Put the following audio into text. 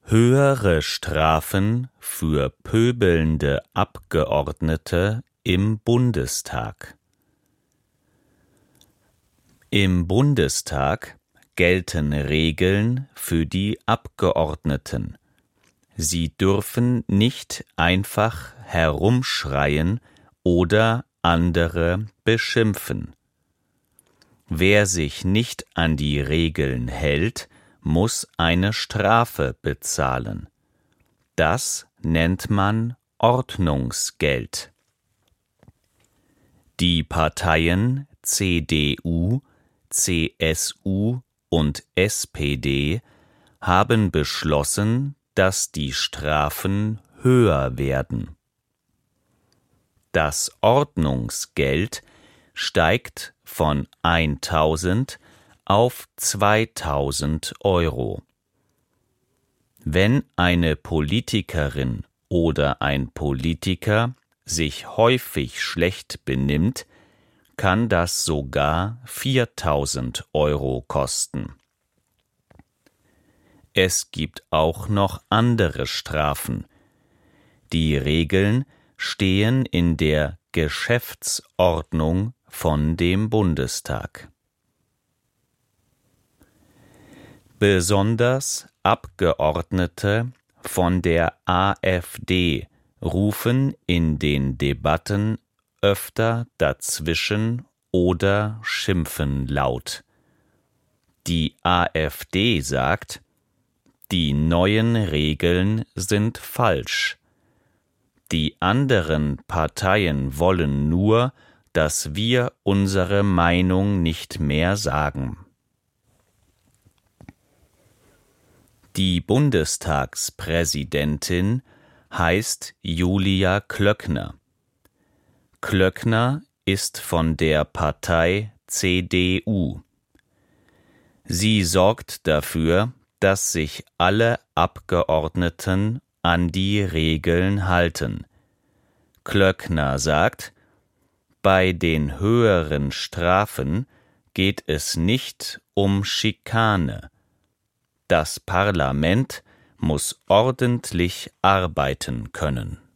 Höhere Strafen für pöbelnde Abgeordnete im Bundestag. Im Bundestag gelten Regeln für die Abgeordneten. Sie dürfen nicht einfach herumschreien oder andere beschimpfen. Wer sich nicht an die Regeln hält, muss eine Strafe bezahlen. Das nennt man Ordnungsgeld. Die Parteien CDU, CSU und SPD haben beschlossen, dass die Strafen höher werden. Das Ordnungsgeld steigt von 1.000 auf 2.000 Euro. Wenn eine Politikerin oder ein Politiker sich häufig schlecht benimmt, kann das sogar 4.000 Euro kosten. Es gibt auch noch andere Strafen. Die Regeln stehen in der Geschäftsordnung von dem Bundestag. Besonders Abgeordnete von der AfD rufen in den Debatten öfter dazwischen oder schimpfen laut. Die AfD sagt, die neuen Regeln sind falsch. Die anderen Parteien wollen nur, dass wir unsere Meinung nicht mehr sagen. Die Bundestagspräsidentin heißt Julia Klöckner. Klöckner ist von der Partei CDU. Sie sorgt dafür, dass sich alle Abgeordneten an die Regeln halten. Klöckner sagt, bei den höheren Strafen geht es nicht um Schikane. Das Parlament muss ordentlich arbeiten können.